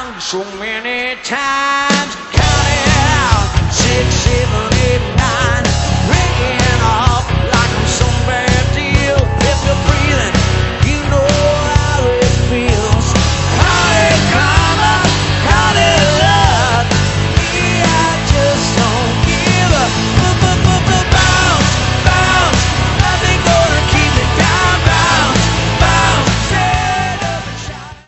so many times. Count it out, 6, 7,